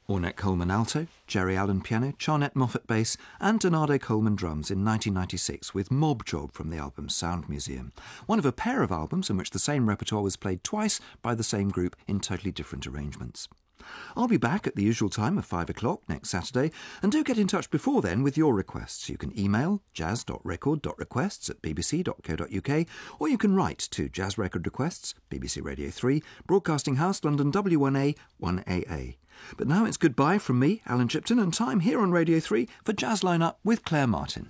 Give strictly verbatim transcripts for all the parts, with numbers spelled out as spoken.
Ornette Coleman alto, Jerry Allen piano, Charnette Moffat bass and Donado Coleman drums in nineteen ninety-six with Mob Job from the album Sound Museum, one of a pair of albums in which the same repertoire was played twice by the same group in totally different arrangements. I'll be back at the usual time of five o'clock next Saturday, and do get in touch before then with your requests. You can email jazz dot record dot requests at b b c dot co dot u k, or you can write to Jazz Record Requests, B B C Radio three, Broadcasting House, London W one A one A A. But now it's goodbye from me, Alan Chipton, and time here on Radio three for Jazz Line-Up with Claire Martin.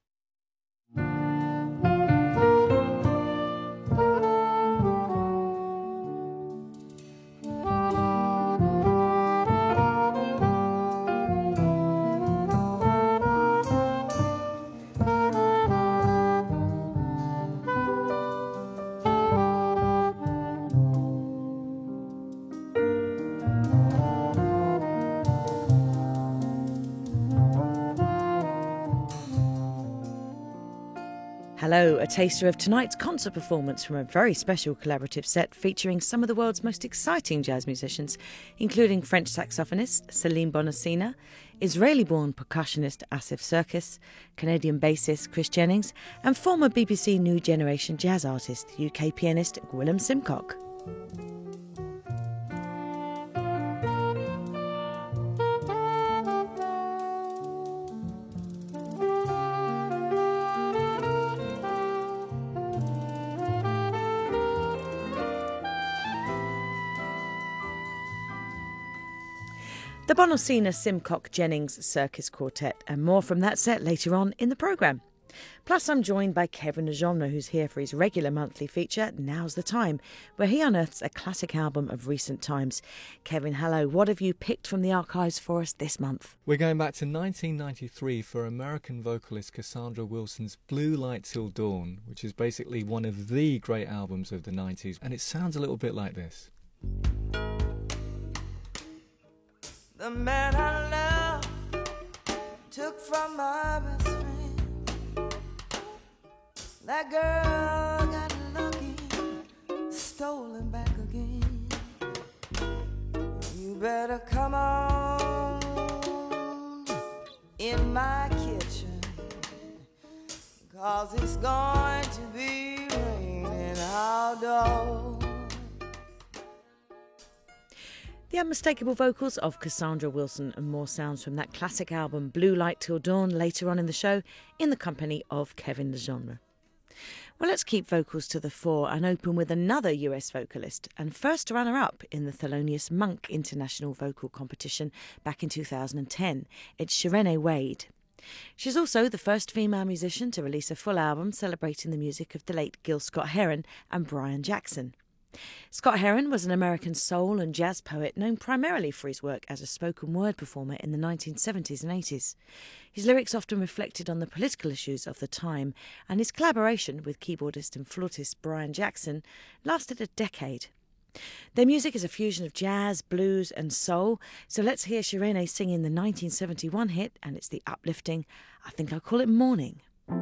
Hello, a taster of tonight's concert performance from a very special collaborative set featuring some of the world's most exciting jazz musicians, including French saxophonist Celine Bonacina, Israeli-born percussionist Asif Serkis, Canadian bassist Chris Jennings, and former B B C New Generation jazz artist, U K pianist Gwilym Simcock. The Bonacina Simcock Jennings Circus Quartet, and more from that set later on in the programme. Plus, I'm joined by Kevin Lejeune, who's here for his regular monthly feature, Now's the Time, where he unearths a classic album of recent times. Kevin, hello. What have you picked from the archives for us this month? We're going back to nineteen ninety-three for American vocalist Cassandra Wilson's Blue Light Till Dawn, which is basically one of the great albums of the nineties, and it sounds a little bit like this. The man I love took from my best friend. That girl got lucky, stolen back again. You better come on in my kitchen, 'cause it's going to be raining outdoors. The unmistakable vocals of Cassandra Wilson, and more sounds from that classic album Blue Light Till Dawn later on in the show in the company of Kevin Lejeune. Well, let's keep vocals to the fore and open with another U S vocalist and first runner-up in the Thelonious Monk International Vocal Competition back in two thousand ten. It's Sherene Wade. She's also the first female musician to release a full album celebrating the music of the late Gil Scott-Heron and Brian Jackson. Scott-Heron was an American soul and jazz poet known primarily for his work as a spoken word performer in the nineteen seventies and eighties. His lyrics often reflected on the political issues of the time, and his collaboration with keyboardist and flautist Brian Jackson lasted a decade. Their music is a fusion of jazz, blues and soul, so let's hear Sherene singing the nineteen seventy-one hit, and it's the uplifting I Think I'll Call It Morning.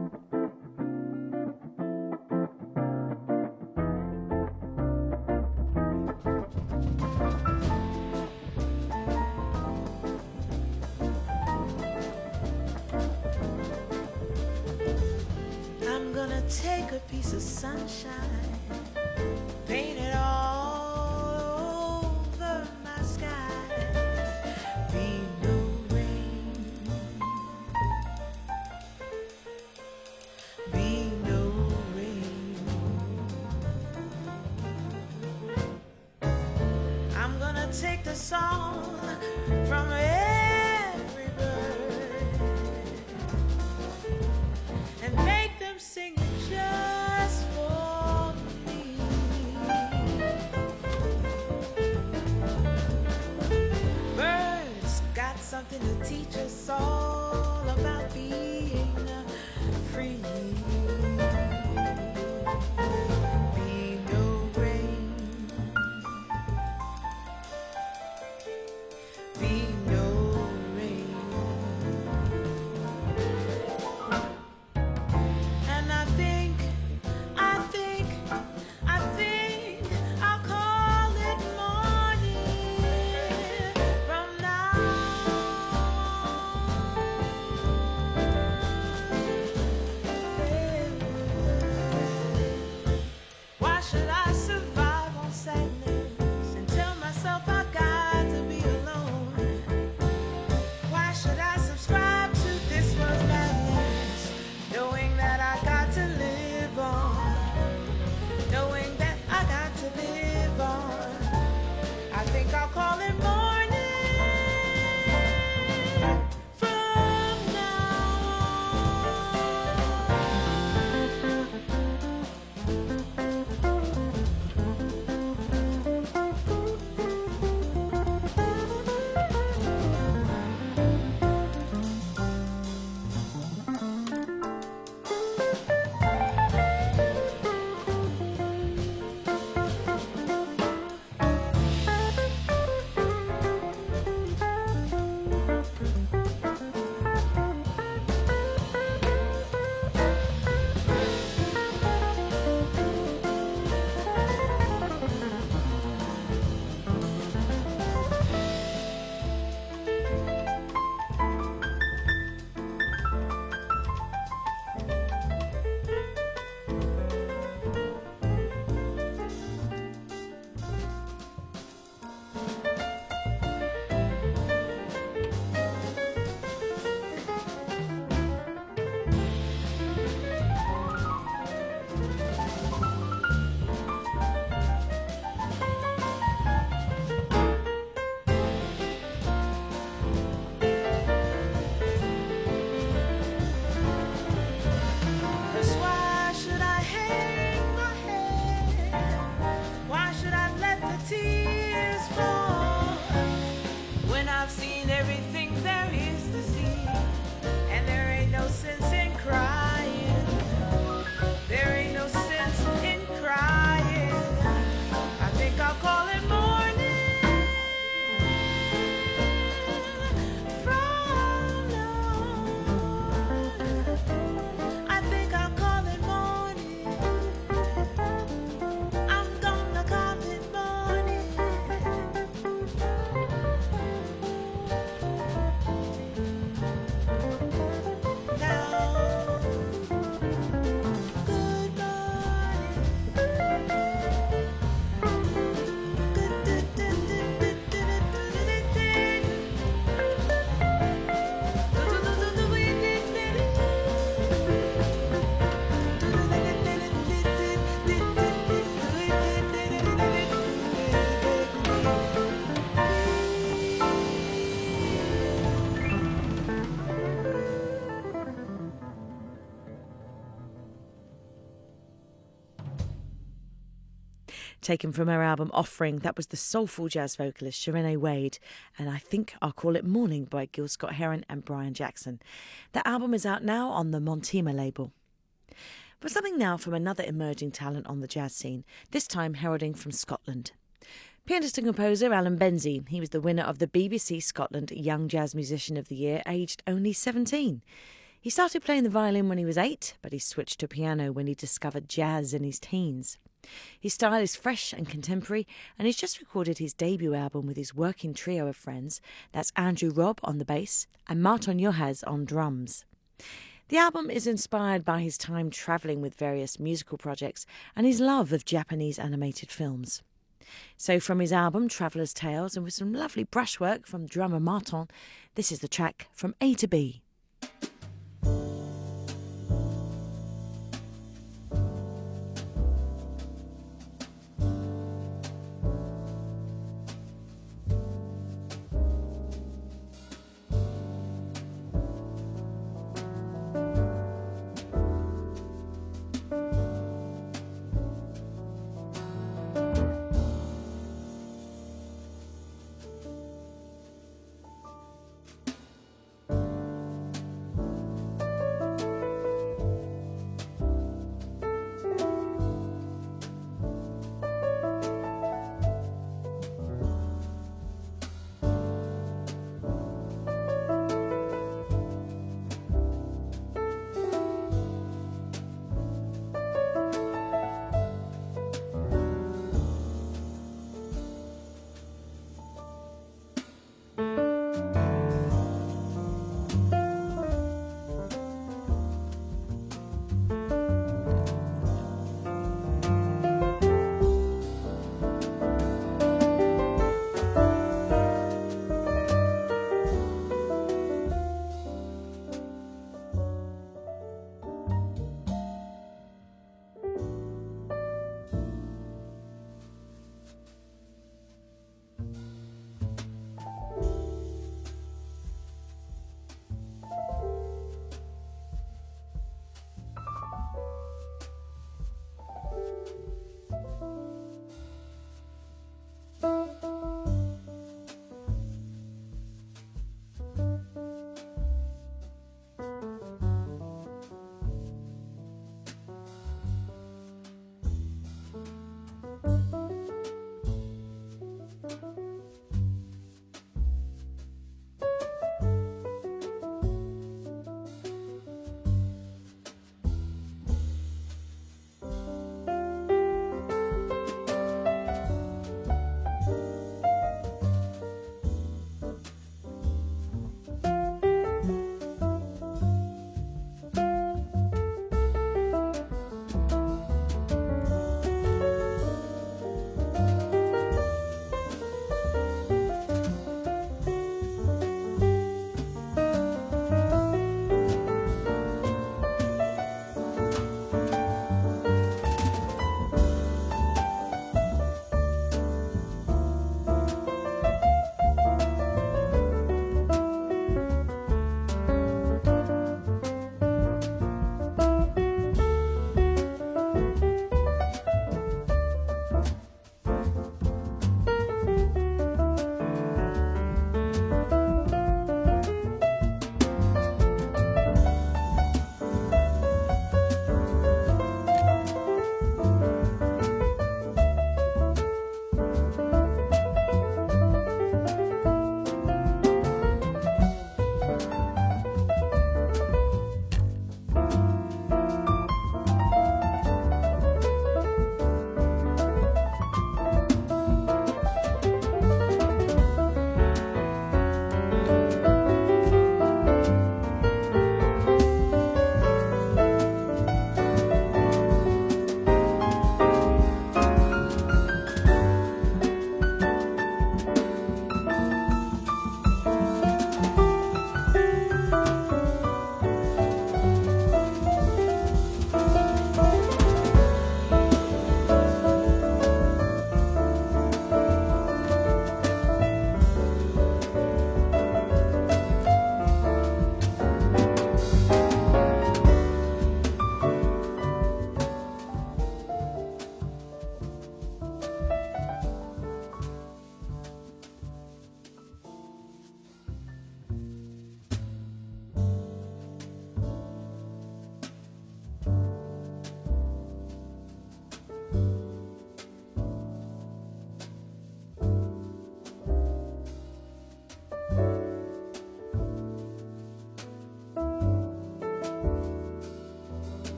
Take a piece of sunshine, paint it all over my sky. Be no rain, be no rain. I'm gonna take the song from every bird and make them sing it just for me. Birds got something to teach us all about being free. Be no rain, be no rain. And I think, I think, I think I'll call it morning from now Taken from her album Offering, that was the soulful jazz vocalist Sharene Wade, and I think I'll Call It Morning by Gil Scott-Heron and Brian Jackson. The album is out now on the Montima label. But something now from another emerging talent on the jazz scene, this time heralding from Scotland. Pianist and composer Alan Benzie. He was the winner of the B B C Scotland Young Jazz Musician of the Year, aged only seventeen. He started playing the violin when he was eight, but he switched to piano when he discovered jazz in his teens. His style is fresh and contemporary, and he's just recorded his debut album with his working trio of friends. That's Andrew Robb on the bass and Marton Yohaz on drums. The album is inspired by his time travelling with various musical projects and his love of Japanese animated films. So from his album Traveller's Tales, and with some lovely brushwork from drummer Marton, this is the track From A to B.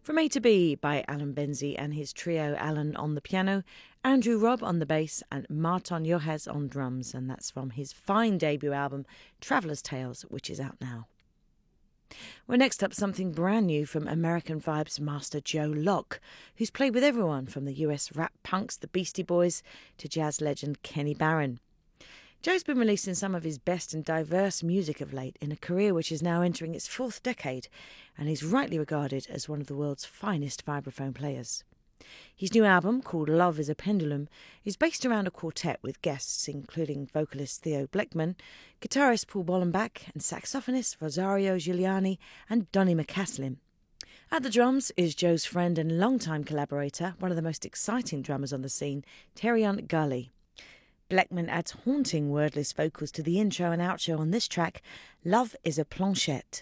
From A to B by Alan Benzie and his trio Alan on the piano, Andrew Robb on the bass and Marton Johes on drums, and that's from his fine debut album Traveller's Tales, which is out now. Well, next up, something brand new from American Vibes master Joe Locke, who's played with everyone from the U S rap punks The Beastie Boys to jazz legend Kenny Barron. Joe's been releasing some of his best and diverse music of late in a career which is now entering its fourth decade, and he's rightly regarded as one of the world's finest vibraphone players. His new album, called Love is a Pendulum, is based around a quartet with guests including vocalist Theo Bleckman, guitarist Paul Bollenbach and saxophonist Rosario Giuliani and Donny McCaslin. At the drums is Joe's friend and longtime collaborator, one of the most exciting drummers on the scene, Terrion Gully. Bleckman adds haunting wordless vocals to the intro and outro on this track, Love is a Planchette.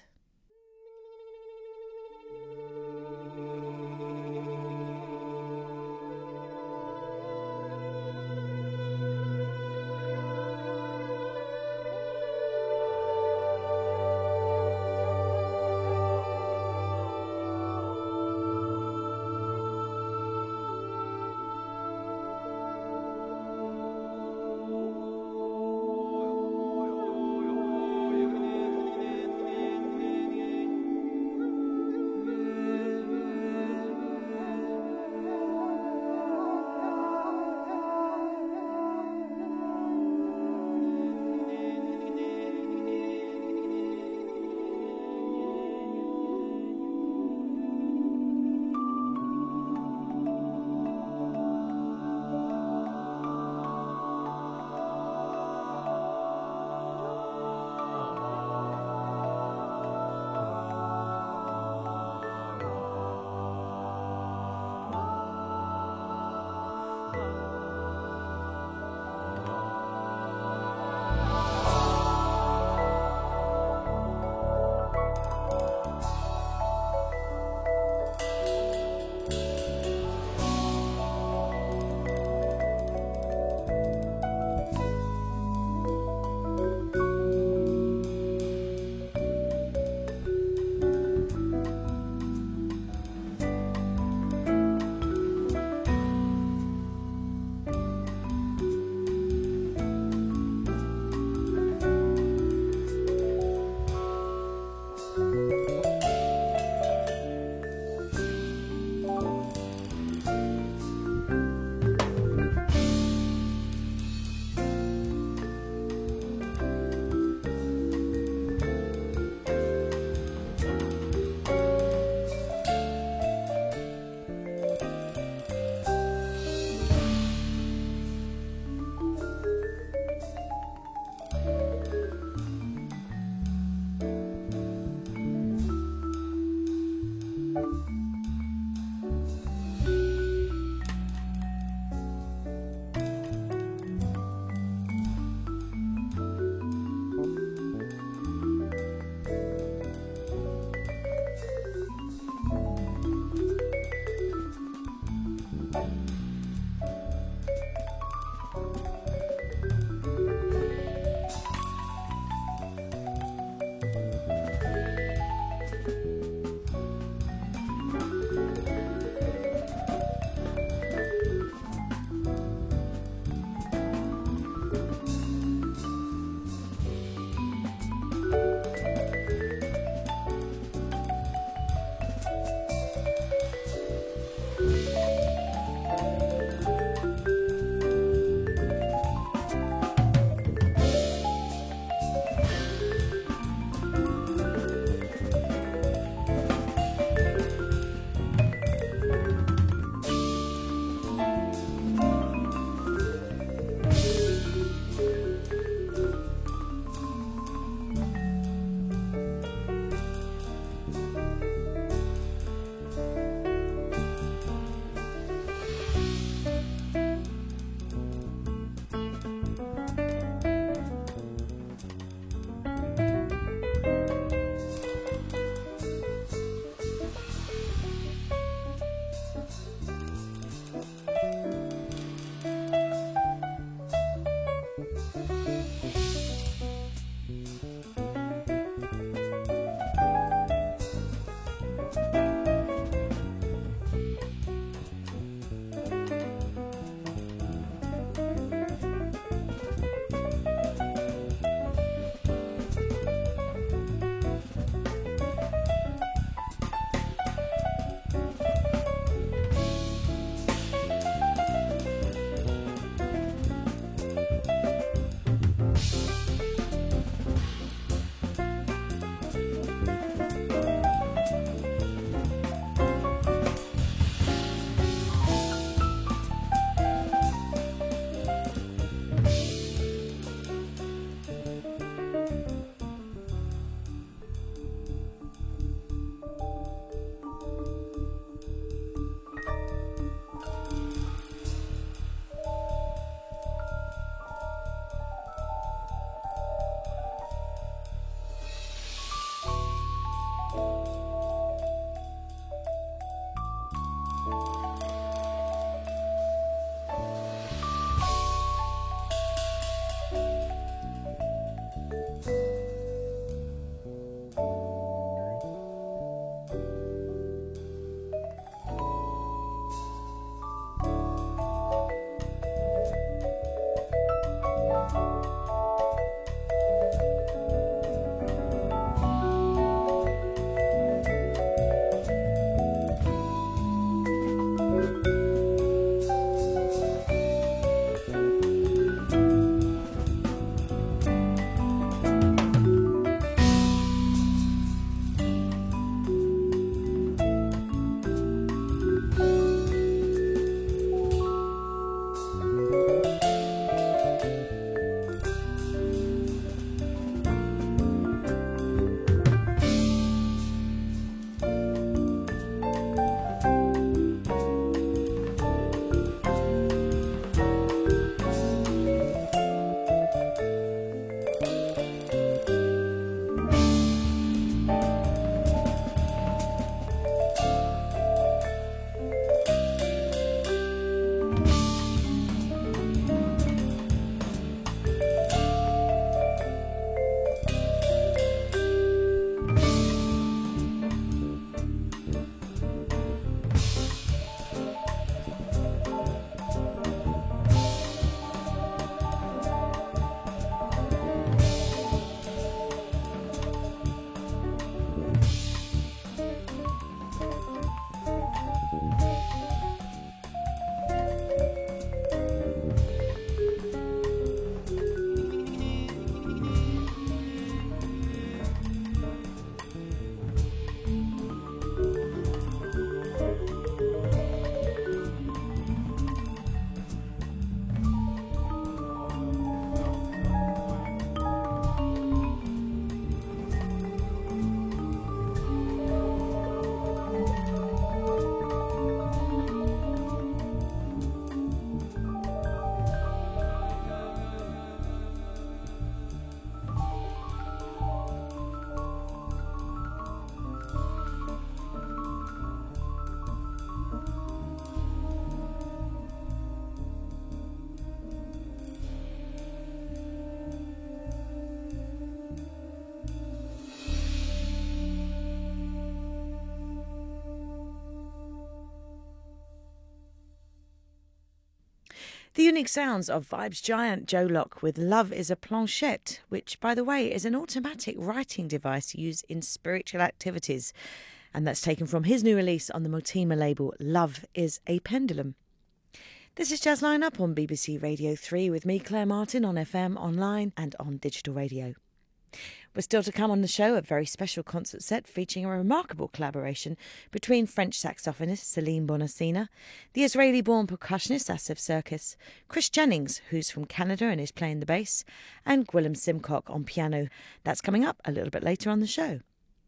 The unique sounds of Vibes giant Joe Locke with Love is a Planchette, which, by the way, is an automatic writing device used in spiritual activities. And that's taken from his new release on the Motima label, Love is a Pendulum. This is Jazz Line Up on B B C Radio three with me, Claire Martin, on F M, online and on digital radio. We're still to come on the show, a very special concert set featuring a remarkable collaboration between French saxophonist Celine Bonacina, the Israeli-born percussionist Asif Circus, Chris Jennings, who's from Canada and is playing the bass, and Gwilym Simcock on piano. That's coming up a little bit later on the show.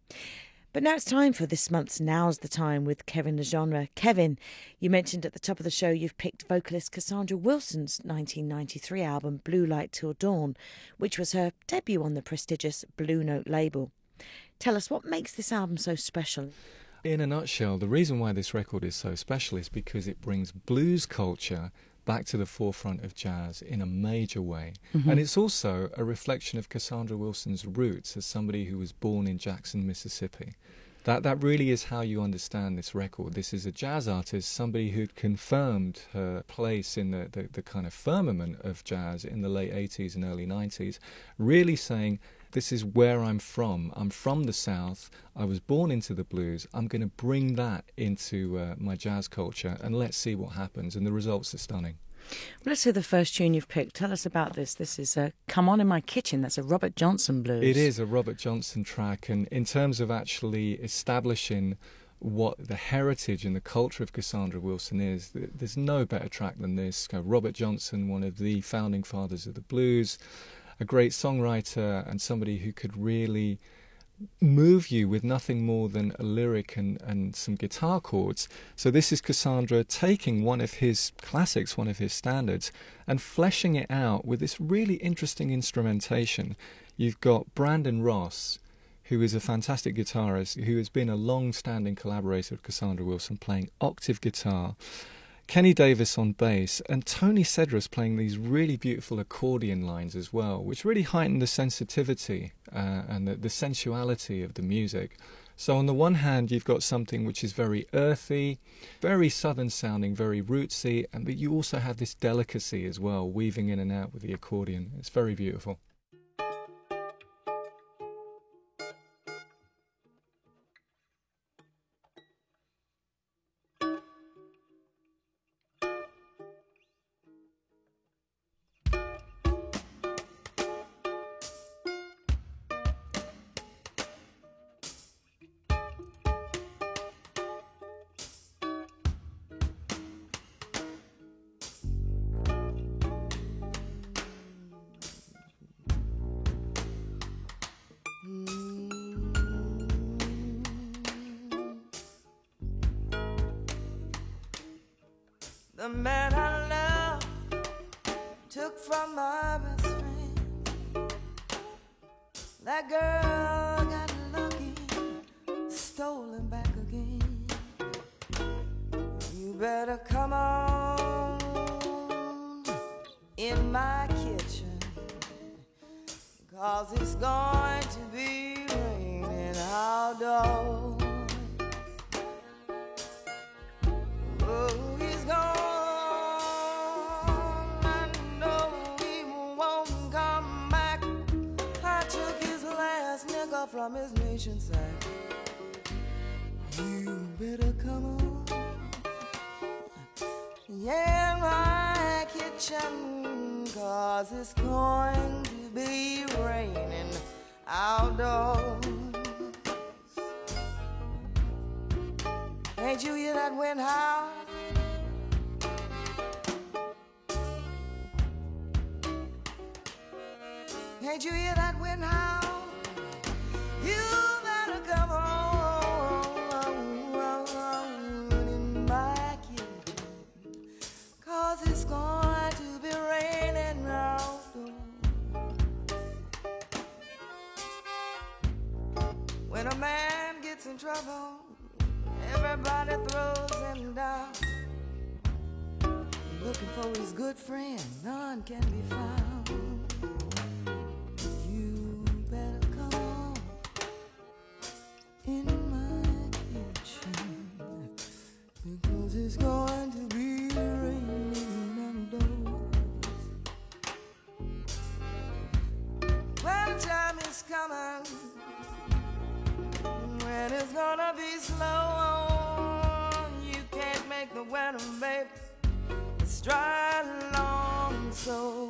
But now it's time for this month's Now's the Time with Kevin Legenre. Kevin, you mentioned at the top of the show you've picked vocalist Cassandra Wilson's nineteen ninety-three album Blue Light Till Dawn, which was her debut on the prestigious Blue Note label. Tell us, what makes this album so special? In a nutshell, the reason why this record is so special is because it brings blues culture back to the forefront of jazz in a major way. Mm-hmm. And it's also a reflection of Cassandra Wilson's roots as somebody who was born in Jackson, Mississippi. That that really is how you understand this record. This is a jazz artist, somebody who'd confirmed her place in the, the, the kind of firmament of jazz in the late eighties and early nineties, really saying, this is where I'm from. I'm from the South. I was born into the blues. I'm going to bring that into uh, my jazz culture, and let's see what happens. And the results are stunning. Well, let's hear the first tune you've picked. Tell us about this. This is uh, Come On In My Kitchen. That's a Robert Johnson blues. It is a Robert Johnson track. And in terms of actually establishing what the heritage and the culture of Cassandra Wilson is, there's no better track than this. Robert Johnson, one of the founding fathers of the blues, a great songwriter and somebody who could really move you with nothing more than a lyric and, and some guitar chords. So this is Cassandra taking one of his classics, one of his standards, and fleshing it out with this really interesting instrumentation. You've got Brandon Ross, who is a fantastic guitarist, who has been a long-standing collaborator with Cassandra Wilson, playing octave guitar, Kenny Davis on bass, and Tony Cedrus playing these really beautiful accordion lines as well, which really heighten the sensitivity uh, and the, the sensuality of the music. So on the one hand, you've got something which is very earthy, very southern sounding, very rootsy, and but you also have this delicacy as well, weaving in and out with the accordion. It's very beautiful. The man I love took from my best friend. That girl got lucky, stole him back again. You better come on in my kitchen, 'cause it's going to be raining outdoors. Oh, he's gone. From his nation side, you better come on, yeah, in my kitchen, 'cause it's going to be raining outdoors. Ain't you hear that wind howl? Ain't you hear that wind howl? You better come on in my kitchen, 'cause it's going to be raining outdoors. When a man gets in trouble, everybody throws him down. Looking for his good friend, none can be found. You better come on in my kitchen, because it's going to be raining outdoors. gonna be slow. You can't make the weather, babe. It's dry long, so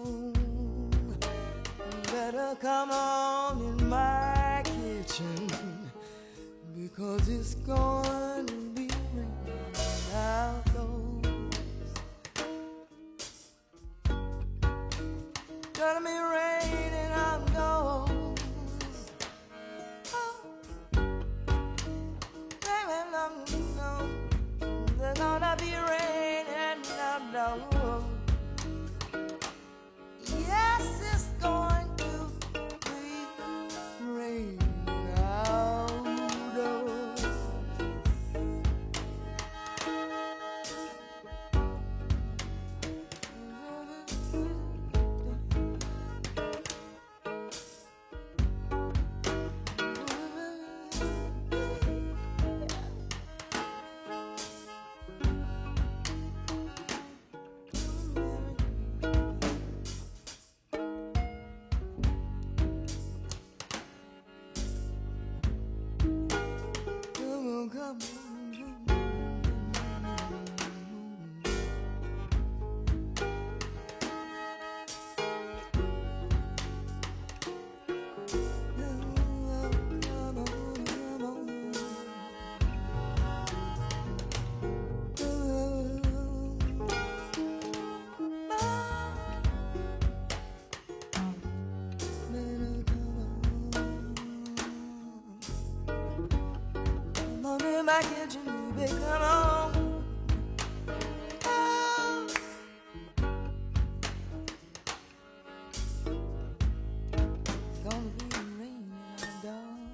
better come on in my kitchen, because it's going to be raining outdoors. Gonna be raining outdoors. Oh. There's gonna be raining outdoors. Yes, it's going to be raining outdoors. My kitchen, baby, come on. Oh. It's gonna be raining outdoors.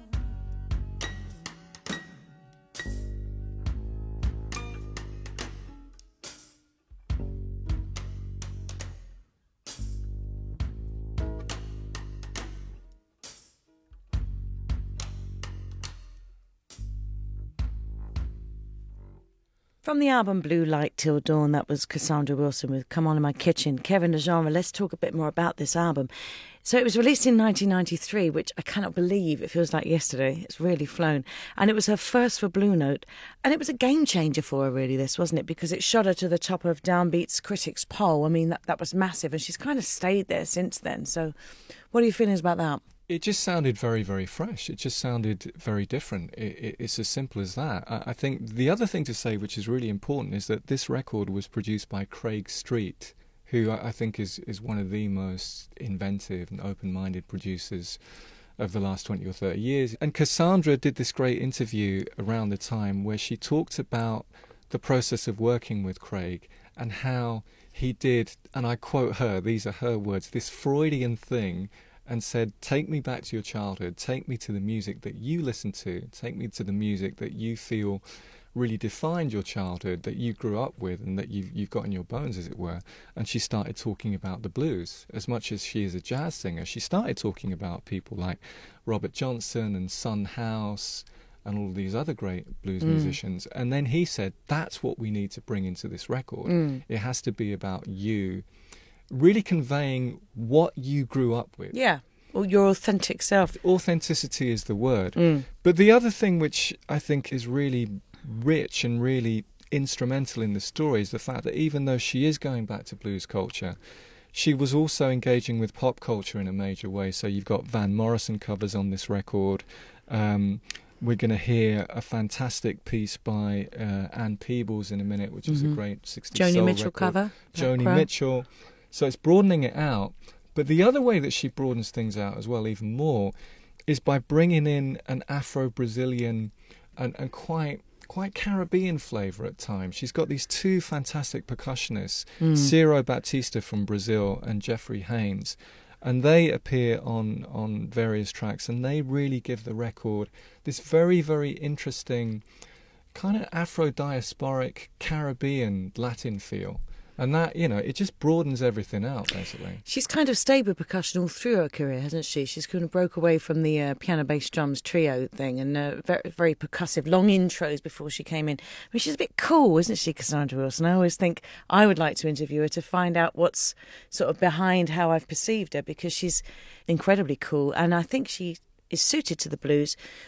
From the album Blue Light Till Dawn, that was Cassandra Wilson with Come On In My Kitchen. Kevin DeGenre, let's talk a bit more about this album. So it was released in nineteen ninety-three, which I cannot believe. It feels like yesterday. It's really flown. And it was her first for Blue Note. And it was a game changer for her, really, this, wasn't it? Because it shot her to the top of Downbeat's Critics poll. I mean, that, that was massive. And she's kind of stayed there since then. So what are your feelings about that? It just sounded very, very fresh. It just sounded very different. It, it, it's as simple as that. I, I think the other thing to say, which is really important, is that this record was produced by Craig Street, who I, I think is, is one of the most inventive and open-minded producers of the last twenty or thirty years. And Cassandra did this great interview around the time where she talked about the process of working with Craig and how he did, and I quote her, these are her words, this Freudian thing, and said, take me back to your childhood, take me to the music that you listen to, take me to the music that you feel really defined your childhood, that you grew up with and that you've, you've got in your bones, as it were. And she started talking about the blues. As much as she is a jazz singer, she started talking about people like Robert Johnson and Son House and all these other great blues mm. musicians. And then he said, that's what we need to bring into this record. Mm. It has to be about you really conveying what you grew up with. Yeah, or your authentic self. Authenticity is the word. Mm. But the other thing which I think is really rich and really instrumental in the story is the fact that even though she is going back to blues culture, she was also engaging with pop culture in a major way. So you've got Van Morrison covers on this record. Um, we're going to hear a fantastic piece by uh, Ann Peebles in a minute, which is mm-hmm. a great sixties Joni soul Mitchell record. cover. Joni Mitchell. So it's broadening it out. But the other way that she broadens things out as well, even more, is by bringing in an Afro-Brazilian and, and quite quite Caribbean flavour at times. She's got these two fantastic percussionists, mm. Ciro Baptista from Brazil and Jeffrey Haynes, and they appear on, on various tracks, and they really give the record this very, very interesting kind of Afro-diasporic Caribbean Latin feel. And that, you know, it just broadens everything out, basically. She's kind of stayed with percussion all through her career, hasn't she? She's kind of broke away from the uh, piano, bass, drums trio thing and uh, very, very percussive, long intros before she came in. I mean, she's a bit cool, isn't she, Cassandra Wilson? I always think I would like to interview her to find out what's sort of behind how I've perceived her, because she's incredibly cool. And I think she is suited to the blues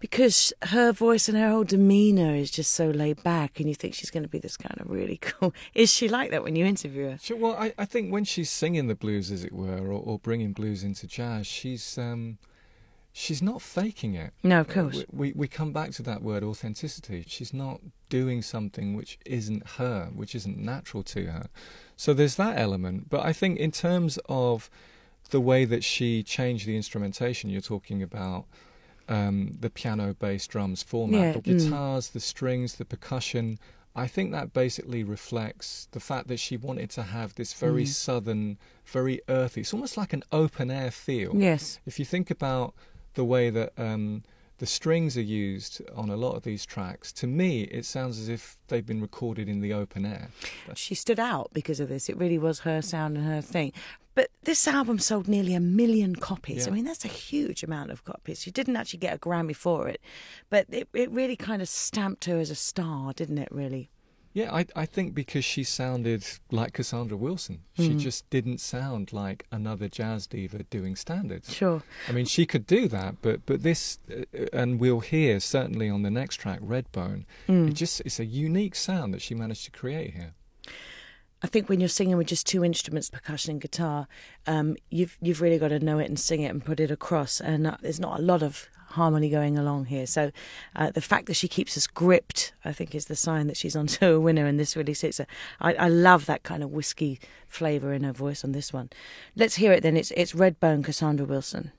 because her voice and her whole demeanour is just so laid back, and you think she's going to be this kind of really cool. Is she like that when you interview her? Sure, well, I, I think when she's singing the blues, as it were, or, or bringing blues into jazz, she's um, she's not faking it. No, of course. Uh, we, we come back to that word, authenticity. She's not doing something which isn't her, which isn't natural to her. So there's that element. But I think in terms of the way that she changed the instrumentation, you're talking about um, the piano, bass, drums format, Yeah, the mm. guitars, the strings, the percussion. I think that basically reflects the fact that she wanted to have this very Mm. southern, very earthy, it's almost like an open air feel. Yes. If you think about the way that um, the strings are used on a lot of these tracks, to me it sounds as if they've been recorded in the open air. She stood out because of this. It really was her sound and her thing. But this album sold nearly a million copies. Yeah. I mean, that's a huge amount of copies. She didn't actually get a Grammy for it, but it, it really kind of stamped her as a star, didn't it, really? Yeah, I, I think because she sounded like Cassandra Wilson. She Mm. just didn't sound like another jazz diva doing standards. Sure. I mean, she could do that, but but this, uh, and we'll hear certainly on the next track, Redbone, Mm. it just it's a unique sound that she managed to create here. I think when you're singing with just two instruments, percussion and guitar, um, you've you've really got to know it and sing it and put it across. And uh, there's not a lot of harmony going along here. So uh, the fact that she keeps us gripped, I think, is the sign that she's onto a winner. And this really sits. I, I love that kind of whiskey flavour in her voice on this one. Let's hear it then. It's it's Redbone, Cassandra Wilson.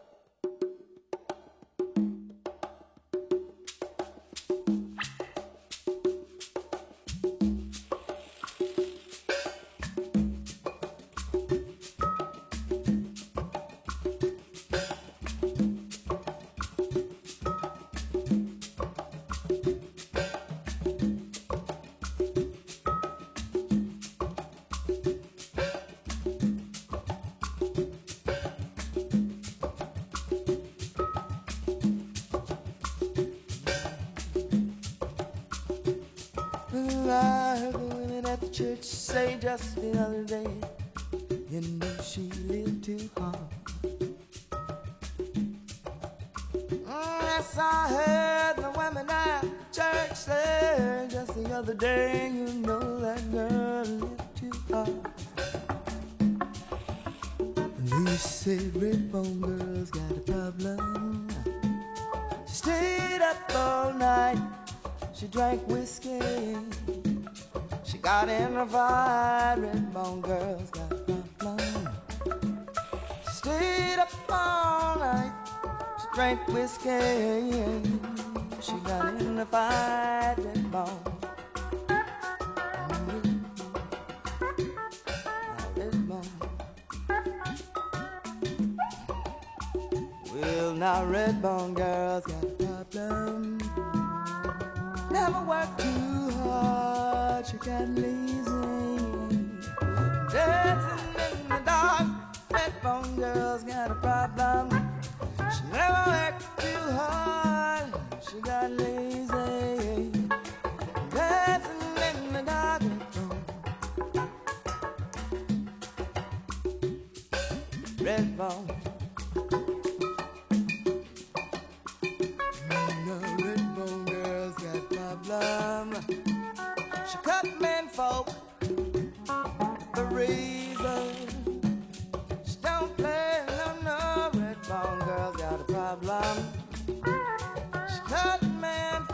I heard the women at the church say just the other day, you know she lived too hard. Mm, yes, I heard the women at the church say just the other day, you know that girl lived too hard. They said Redbone girl's got a problem. She stayed up all night. She drank whiskey, she got in a fight. Redbone girl's got a problem. She stayed up all night, she drank whiskey, she got in a fight. Redbone, Redbone. Well, now Redbone girl's got a problem. Never worked too hard, she got lazy. Dancing in the dark, Redbone girl's got a problem. She never worked too hard, she got lazy. Dancing in the dark, Redbone. She cut men folk the reason. She don't play no no. Redbone girl's got a problem. She cut men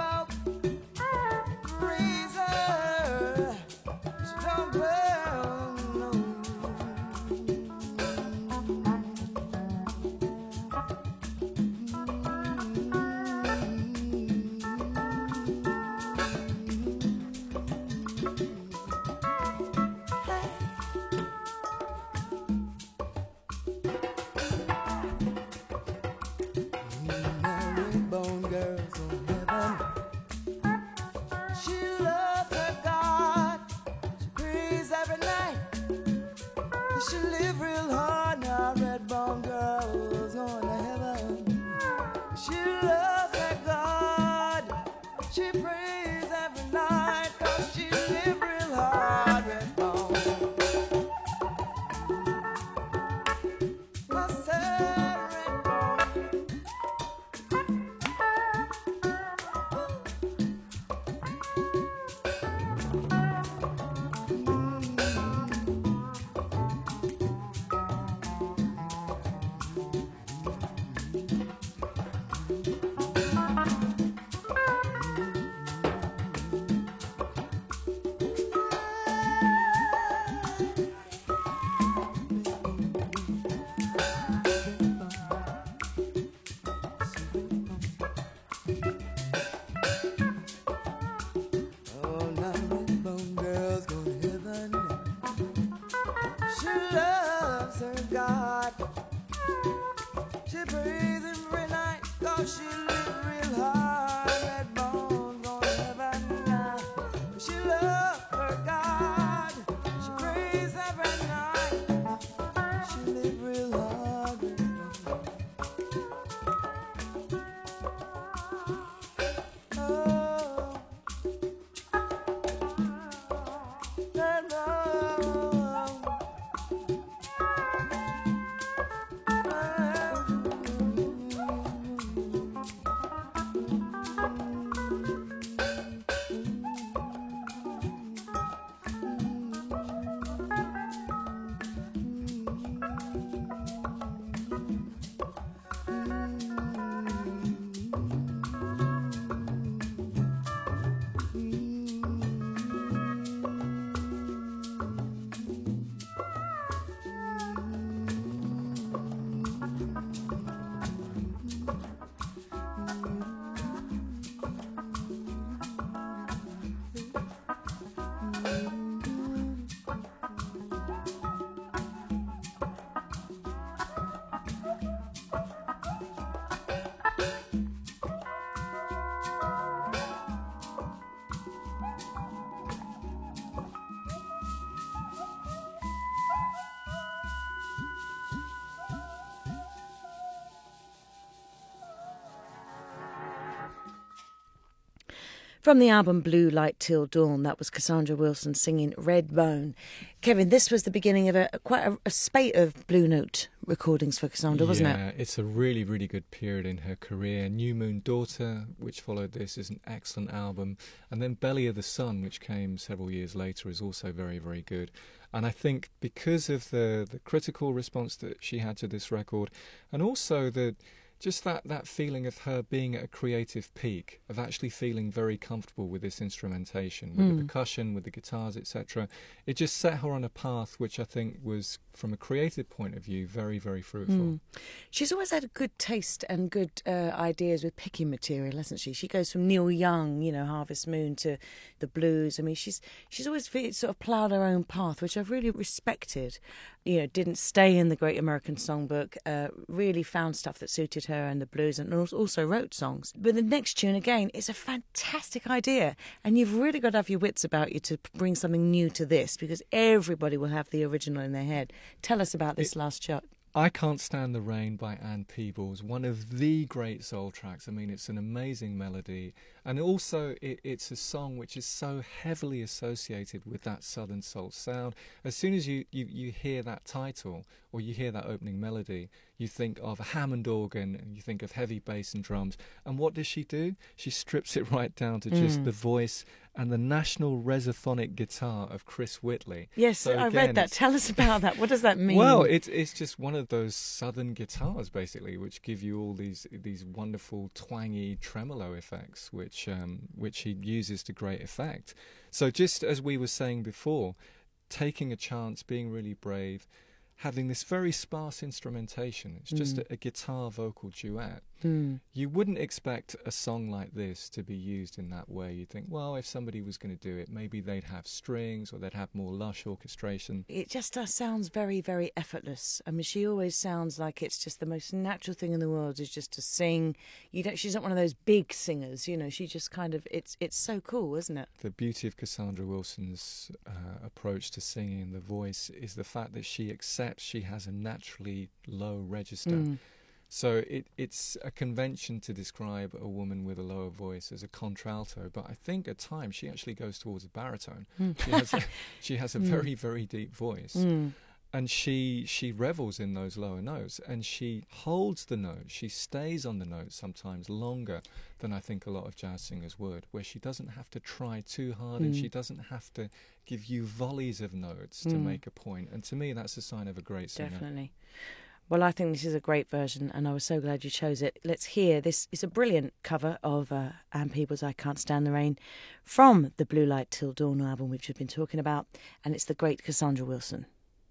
From the album Blue Light Till Dawn, that was Cassandra Wilson singing Red Bone. Kevin, this was the beginning of a quite a, a spate of Blue Note recordings for Cassandra, wasn't it? Yeah, it's a really, really good period in her career. New Moon Daughter, which followed this, is an excellent album. And then Belly of the Sun, which came several years later, is also very, very good. And I think because of the, the critical response that she had to this record, and also the just that, that feeling of her being at a creative peak, of actually feeling very comfortable with this instrumentation, with mm. the percussion, with the guitars, et cetera. It just set her on a path which I think was, from a creative point of view, very, very fruitful. Mm. She's always had a good taste and good uh, ideas with picking material, hasn't she? She goes from Neil Young, you know, Harvest Moon, to the blues. I mean, she's she's always sort of ploughed her own path, which I've really respected. You know, didn't stay in the Great American Songbook, uh, really found stuff that suited her and the blues, and also wrote songs. But the next tune, again, is a fantastic idea, and you've really got to have your wits about you to bring something new to this, because everybody will have the original in their head. Tell us about this it, last shot. I Can't Stand the Rain by Ann Peebles, one of the great soul tracks. I mean, it's an amazing melody, and also it, it's a song which is so heavily associated with that Southern soul sound. As soon as you, you, you hear that title, or you hear that opening melody, you think of a Hammond organ, and you think of heavy bass and drums. And what does she do? She strips it right down to just mm. the voice and the national resophonic guitar of Chris Whitley. Yes, so I again, read that. Tell us about that. What does that mean? Well, it's it's just one of those southern guitars, basically, which give you all these these wonderful twangy tremolo effects, which um, which he uses to great effect. So just as we were saying before, taking a chance, being really brave, having this very sparse instrumentation. It's just mm. a, a guitar vocal duet. Mm. You wouldn't expect a song like this to be used in that way. You'd think, well, if somebody was going to do it, maybe they'd have strings or they'd have more lush orchestration. It just uh, sounds very, very effortless. I mean, she always sounds like it's just the most natural thing in the world is just to sing. You don't. She's not one of those big singers, you know. She just kind of, it's it's so cool, isn't it? The beauty of Cassandra Wilson's uh, approach to singing, the voice, is the fact that she accepts she has a naturally low register. Mm. So it, it's a convention to describe a woman with a lower voice as a contralto, but I think at times she actually goes towards a baritone. Mm. She has a, she has a mm. very, very deep voice. Mm. And she she revels in those lower notes, and she holds the notes. She stays on the notes sometimes longer than I think a lot of jazz singers would, where she doesn't have to try too hard mm. and she doesn't have to give you volleys of notes mm. to make a point. And to me, that's a sign of a great singer. Definitely. Well, I think this is a great version, and I was so glad you chose it. Let's hear this. It's a brilliant cover of uh, Ann Peebles' I Can't Stand the Rain from the Blue Light Till Dawn album, which we've been talking about, and it's the great Cassandra Wilson.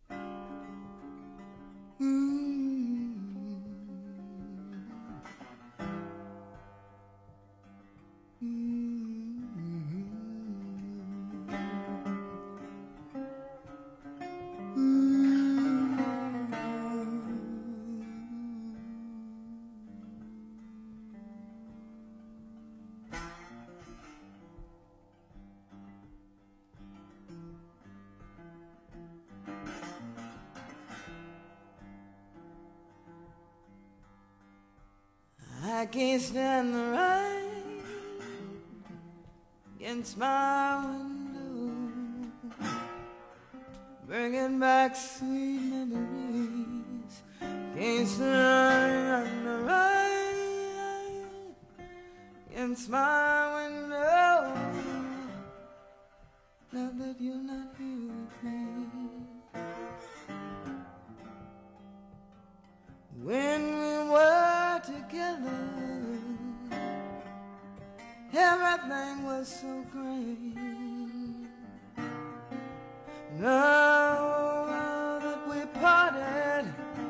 I can't stand the rain against my window, bringing back sweet memories. Can't stand the rain against my window, now that you're not here with me. When we were together, everything was so great. Now that we parted,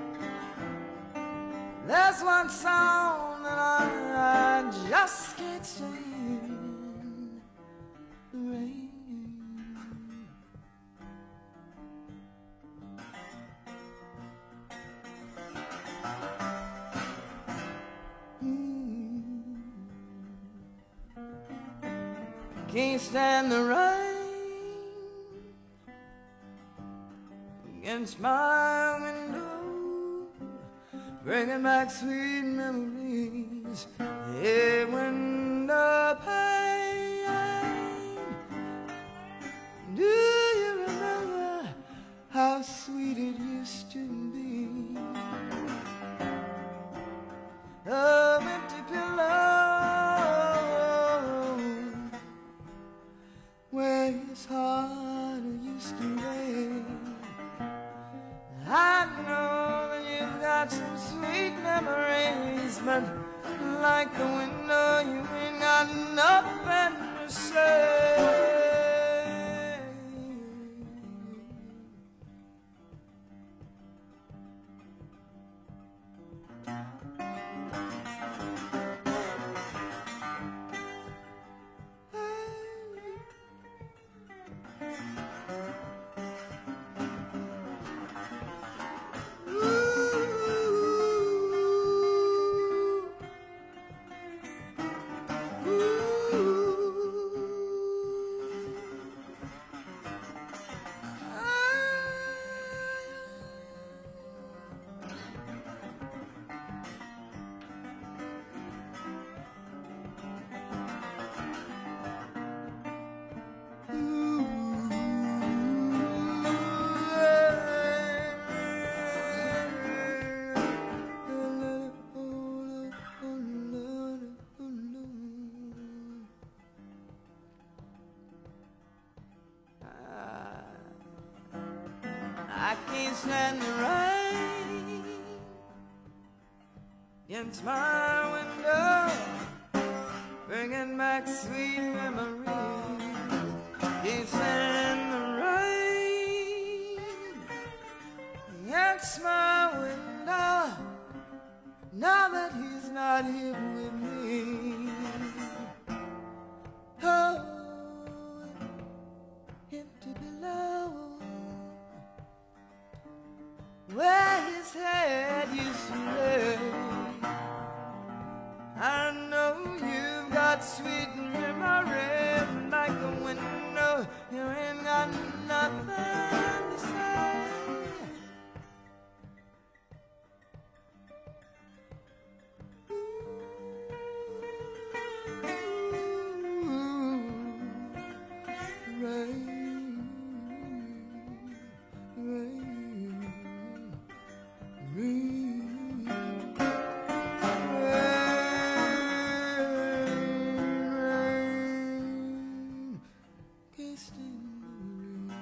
there's one song that I, I just can't stand, the rain. Can't stand the rain against my window, bringing back sweet memories. Yeah, when the pain running like the window. You ain't got nothing to say. I can't stand the rain against my window, bringing back sweet memories. Can't stand the rain against my window, now that he's not here with me. Oh, empty below, where his head used to lay. I know you've got sweet memories like a window. You ain't got nothing to say. Ooh, rain, rain. Rain, rain, rain, kissed in the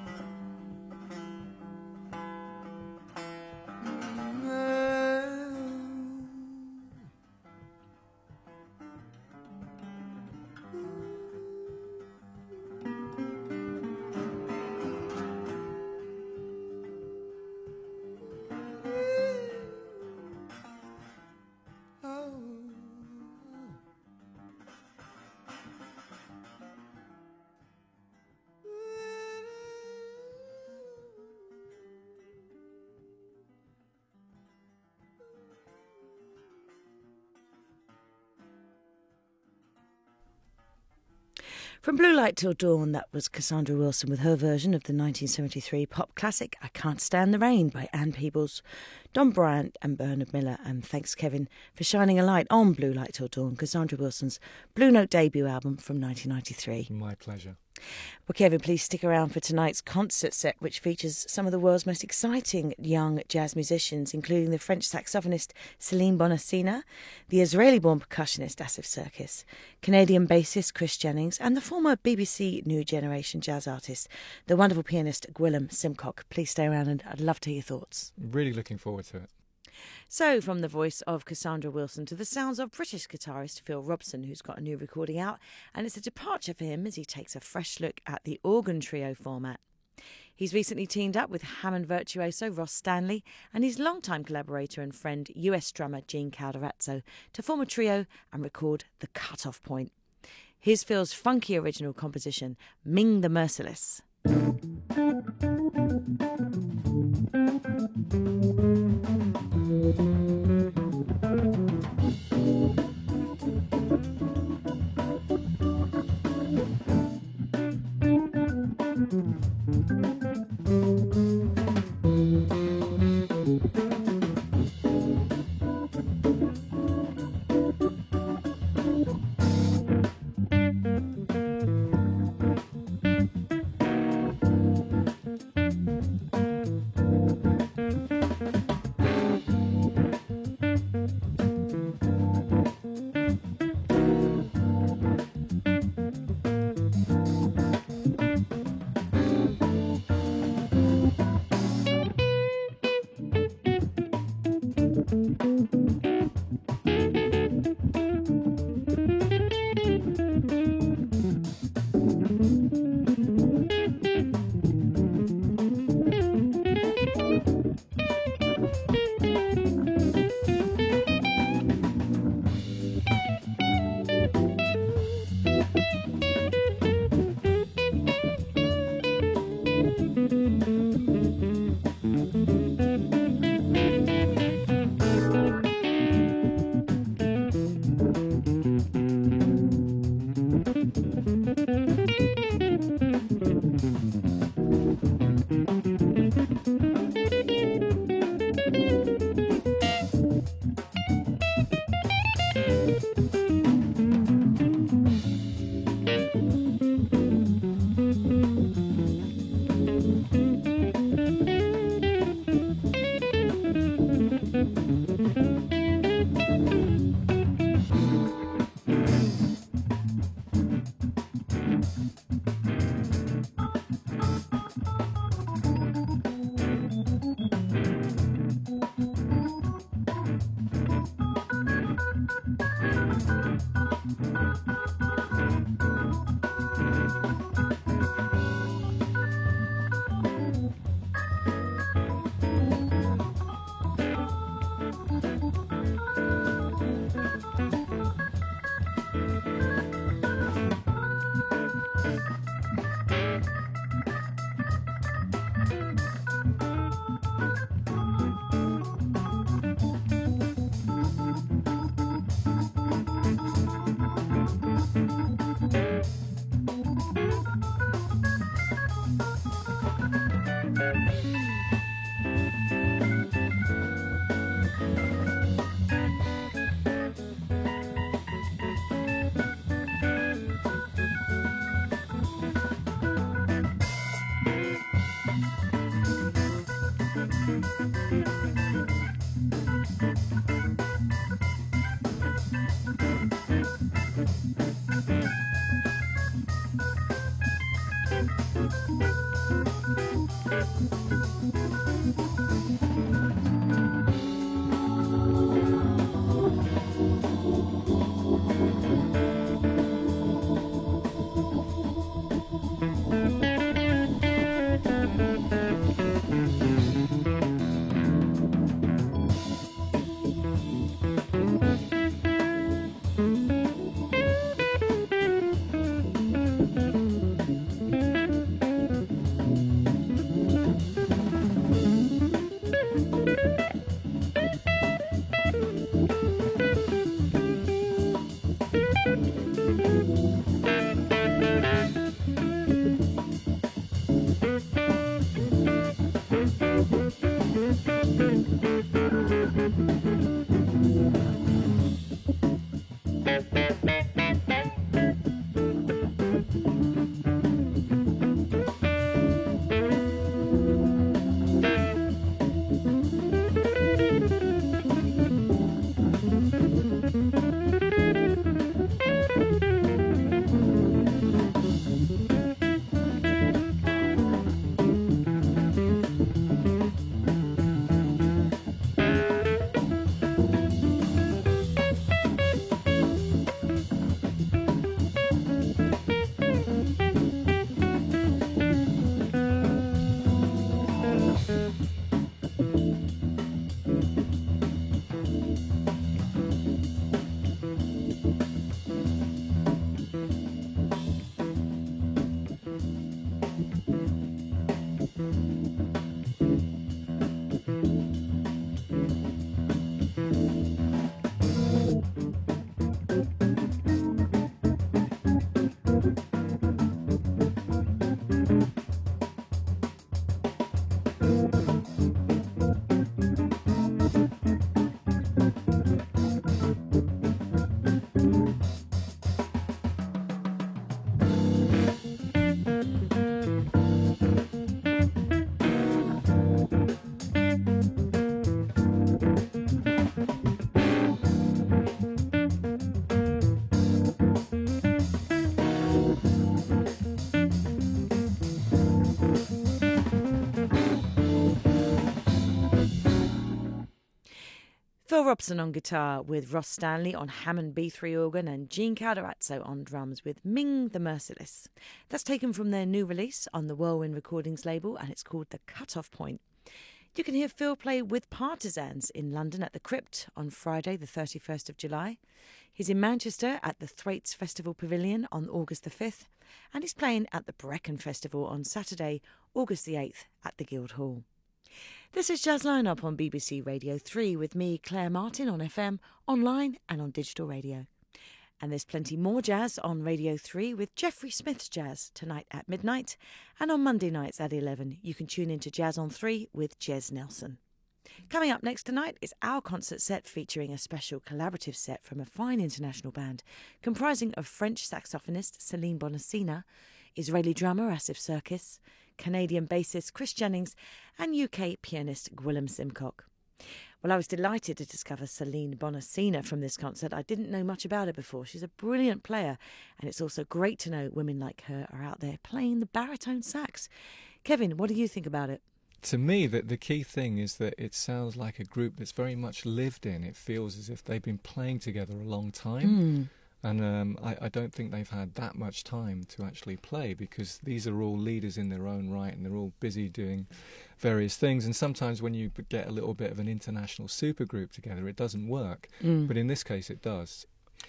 From Blue Light Till Dawn, that was Cassandra Wilson with her version of the nineteen seventy-three pop classic I Can't Stand the Rain by Ann Peebles, Don Bryant and Bernard Miller. And thanks, Kevin, for shining a light on Blue Light Till Dawn, Cassandra Wilson's Blue Note debut album from nineteen ninety-three. My pleasure. Well, Kevin, please stick around for tonight's concert set, which features some of the world's most exciting young jazz musicians, including the French saxophonist Celine Bonassina, the Israeli-born percussionist Asif Serkis, Canadian bassist Chris Jennings, and the former B B C New Generation jazz artist, the wonderful pianist Gwilym Simcock. Please stay around and I'd love to hear your thoughts. Really looking forward to it. So, from the voice of Cassandra Wilson to the sounds of British guitarist Phil Robson, who's got a new recording out, and it's a departure for him as he takes a fresh look at the organ trio format. He's recently teamed up with Hammond virtuoso Ross Stanley and his longtime collaborator and friend U S drummer Gene Calderazzo to form a trio and record The Cut-Off Point. Here's Phil's funky original composition, Ming the Merciless. Phil Robson on guitar with Ross Stanley on Hammond B three organ and Gene Calderazzo on drums with Ming the Merciless. That's taken from their new release on the Whirlwind Recordings label and it's called The Cut-Off Point. You can hear Phil play with Partisans in London at the Crypt on Friday the thirty-first of July. He's in Manchester at the Thwaites Festival Pavilion on August the fifth and he's playing at the Brecon Festival on Saturday, August the eighth at the Guildhall. This is Jazz Line-Up on B B C Radio three with me, Claire Martin, on F M, online and on digital radio. And there's plenty more jazz on Radio three with Jeffrey Smith's Jazz tonight at midnight. And on Monday nights at eleven, you can tune into Jazz on three with Jez Nelson. Coming up next tonight is our concert set featuring a special collaborative set from a fine international band comprising of French saxophonist Celine Bonacina, Israeli drummer Asif Serkis, Canadian bassist Chris Jennings and U K pianist Gwilym Simcock. Well, I was delighted to discover Celine Bonacina from this concert. I didn't know much about her before. She's a brilliant player, and it's also great to know women like her are out there playing the baritone sax. Kevin, what do you think about it? To me, the, the key thing is that it sounds like a group that's very much lived in. It feels as if they've been playing together a long time. Mm. And um, I, I don't think they've had that much time to actually play, because these are all leaders in their own right and they're all busy doing various things. And sometimes when you get a little bit of an international supergroup together, it doesn't work. Mm. But in this case, it does.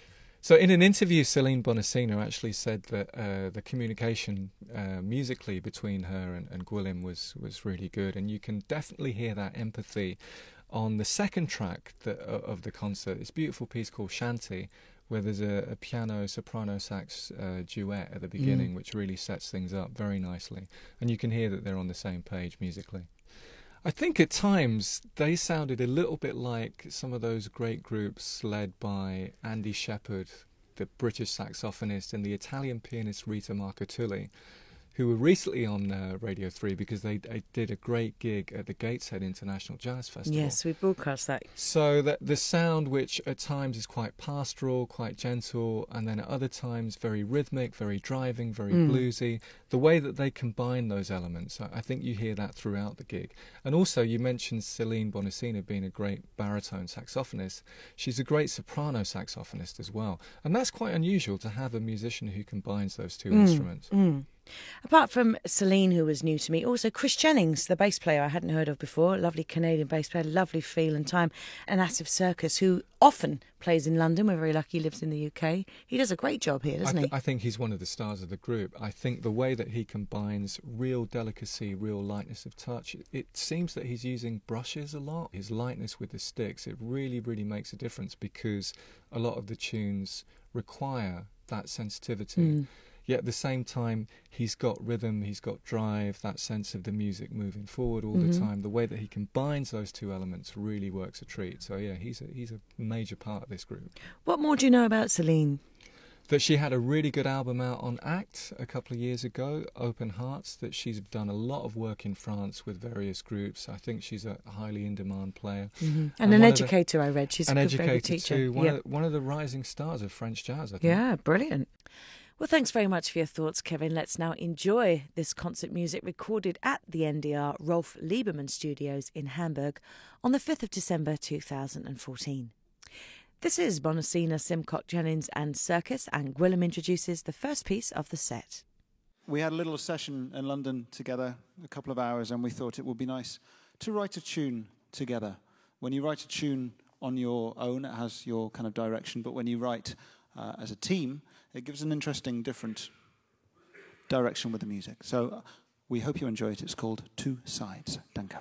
So in an interview, Celine Bonacina actually said that uh, the communication uh, musically between her and, and Gwilym was, was really good. And you can definitely hear that empathy on the second track that, uh, of the concert. It's a beautiful piece called Shanti, where there's a, a piano soprano sax uh, duet at the beginning, mm. which really sets things up very nicely, and you can hear that they're on the same page musically. I think at times they sounded a little bit like some of those great groups led by Andy Shepherd, the British saxophonist, and the Italian pianist Rita Marcatulli, who were recently on uh, Radio three because they, they did a great gig at the Gateshead International Jazz Festival. Yes, we broadcast that. So that the sound, which at times is quite pastoral, quite gentle, and then at other times very rhythmic, very driving, very mm. bluesy, the way that they combine those elements, I, I think you hear that throughout the gig. And also, you mentioned Celine Bonacina being a great baritone saxophonist. She's a great soprano saxophonist as well. And that's quite unusual to have a musician who combines those two mm. instruments. Mm. Apart from Celine, who was new to me, also Chris Jennings, the bass player I hadn't heard of before, lovely Canadian bass player, lovely feel and time, and Asif Serkis, who often plays in London. We're very lucky he lives in the U K. He does a great job here, doesn't I th- he? I think he's one of the stars of the group. I think the way that he combines real delicacy, real lightness of touch, it, it seems that he's using brushes a lot. His lightness with the sticks, it really, really makes a difference, because a lot of the tunes require that sensitivity. Mm. Yet at the same time, he's got rhythm, he's got drive, that sense of the music moving forward all mm-hmm. the time. The way that he combines those two elements really works a treat. So yeah, he's a, he's a major part of this group. What more do you know about Celine? That she had a really good album out on ACT a couple of years ago, Open Hearts, that she's done a lot of work in France with various groups. I think she's a highly in-demand player. Mm-hmm. And, and an educator, the, I read. She's an a good, educator teacher. too. One, yep. of the, one of the rising stars of French jazz, I think. Yeah, brilliant. Well, thanks very much for your thoughts, Kevin. Let's now enjoy this concert music recorded at the N D R Rolf Lieberman Studios in Hamburg on the fifth of December two thousand fourteen. This is Bonacina, Simcock, Jennings and Serkis, and Gwilym introduces the first piece of the set. We had a little session in London together, a couple of hours, and we thought it would be nice to write a tune together. When you write a tune on your own, it has your kind of direction, but when you write uh, as a team, it gives an interesting, different direction with the music. So uh, we hope you enjoy it. It's called Two Sides. Danke.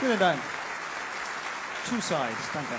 Vielen Dank. Two sides, danke.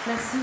Merci.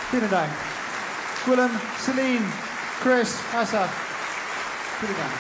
Vielen Dank. Gwilym, Celine, Chris, Asaf. Vielen Dank.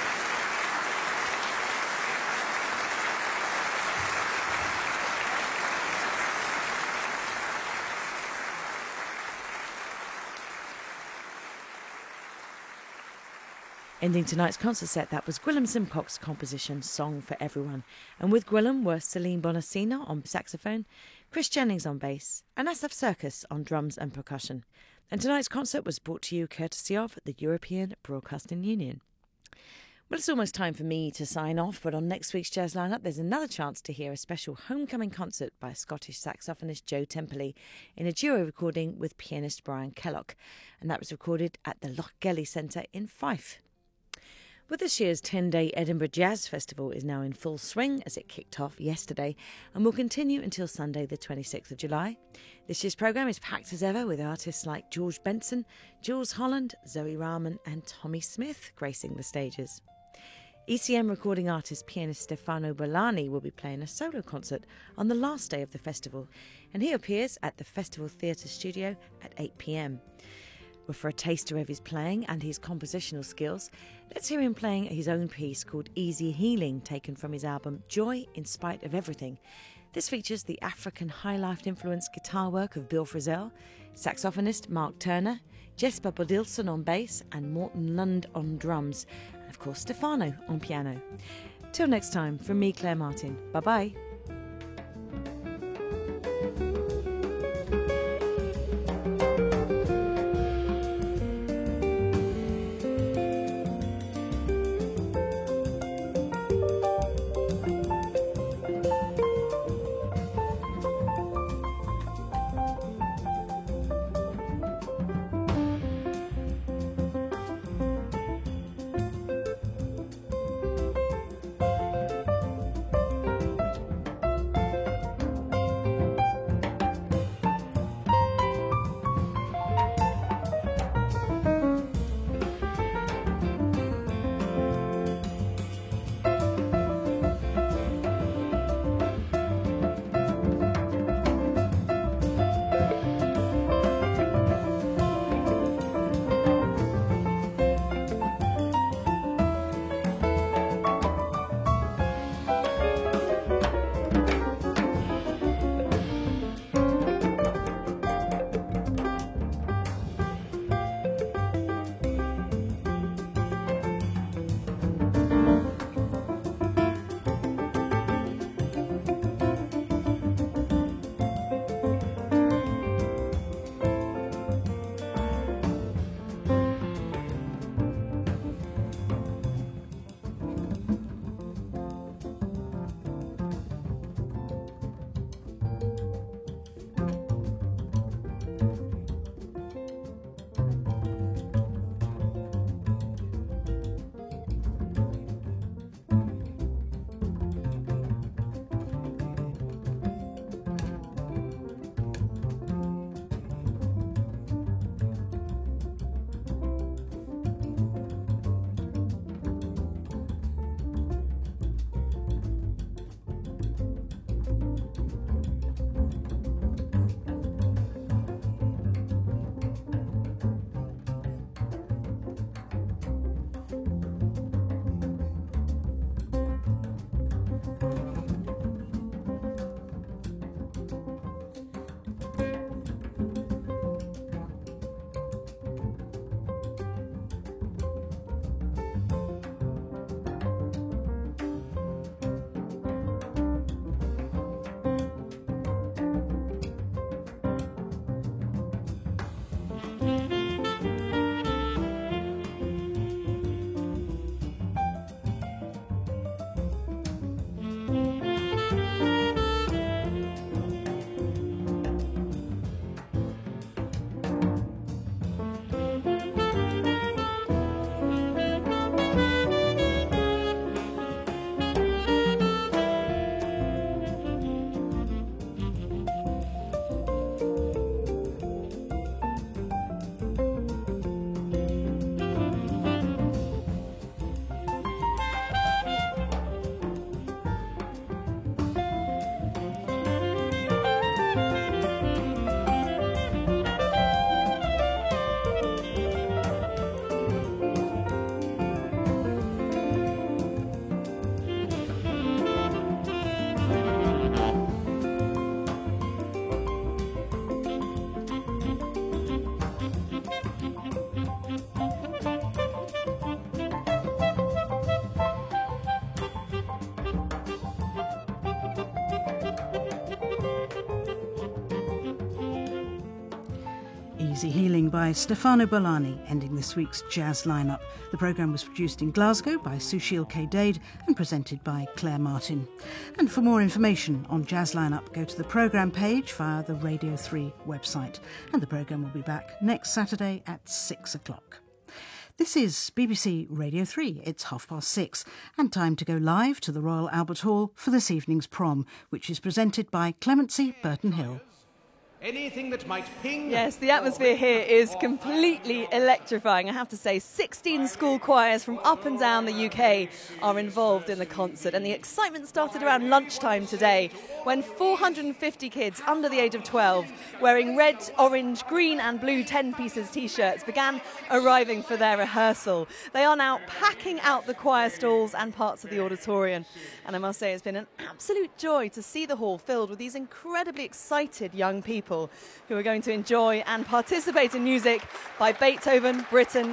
Ending tonight's concert set, that was Gwilym Simcock's composition Song for Everyone. And with Gwilym were Celine Bonacina on saxophone, Chris Jennings on bass, and Asaf Circus on drums and percussion. And tonight's concert was brought to you courtesy of the European Broadcasting Union. Well, it's almost time for me to sign off, but on next week's Jazz Lineup, there's another chance to hear a special homecoming concert by Scottish saxophonist Joe Temperley in a duo recording with pianist Brian Kellogg. And that was recorded at the Lochgelly Centre in Fife. Well, this year's ten-day Edinburgh Jazz Festival is now in full swing as it kicked off yesterday and will continue until Sunday the twenty-sixth of July. This year's programme is packed as ever with artists like George Benson, Jules Holland, Zoe Rahman and Tommy Smith gracing the stages. E C M recording artist pianist Stefano Bolani will be playing a solo concert on the last day of the festival, and he appears at the Festival Theatre Studio at eight p m. Well, for a taster of his playing and his compositional skills, let's hear him playing his own piece called Easy Healing, taken from his album Joy in Spite of Everything. This features the African high-life influenced guitar work of Bill Frisell, saxophonist Mark Turner, Jesper Bodilson on bass and Morten Lund on drums, and of course Stefano on piano. Till next time, from me, Claire Martin. Bye-bye. Easy Healing by Stefano Bolani, ending this week's jazz lineup. The programme was produced in Glasgow by Sushil K. Dade and presented by Claire Martin. And for more information on Jazz Lineup, go to the programme page via the Radio three website. And the programme will be back next Saturday at six o'clock. This is B B C Radio three. It's half past six and time to go live to the Royal Albert Hall for this evening's prom, which is presented by Clemency Burton Hill. Anything that might ping. Yes, the atmosphere here is completely electrifying. I have to say, sixteen school choirs from up and down the U K are involved in the concert, and the excitement started around lunchtime today when four hundred fifty kids under the age of twelve, wearing red, orange, green and blue ten pieces t-shirts, began arriving for their rehearsal. They are now packing out the choir stalls and parts of the auditorium, and I must say it's been an absolute joy to see the hall filled with these incredibly excited young people who are going to enjoy and participate in music by Beethoven, Britten,